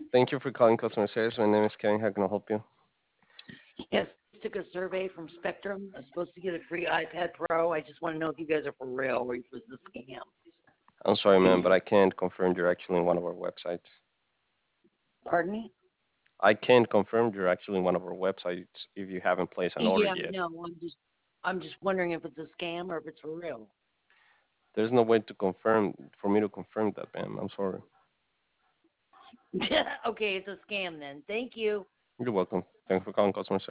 Thank you for calling customer service. My name is Kevin. How can I help you? Yes, took a survey from Spectrum. I was supposed to get a free iPad Pro. I just want to know if you guys are for real or if it's a scam. I'm sorry, ma'am, but I can't confirm you're actually in one of our websites. Pardon me? I can't confirm you're actually in one of our websites if you haven't placed an order Yeah, yet. no, I'm just wondering if it's a scam or if it's for real. There's no way to confirm for me to confirm that, ma'am. I'm sorry. Okay, it's a scam then. Thank you. You're welcome. Thanks for calling customer service.